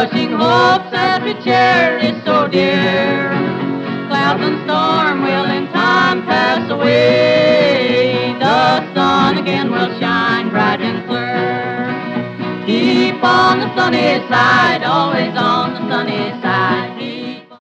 crushing hopes that we cherish so dear. Clouds and storm will in time pass away. The sun again will shine bright and clear. Keep on the sunny side, always on the sunny side.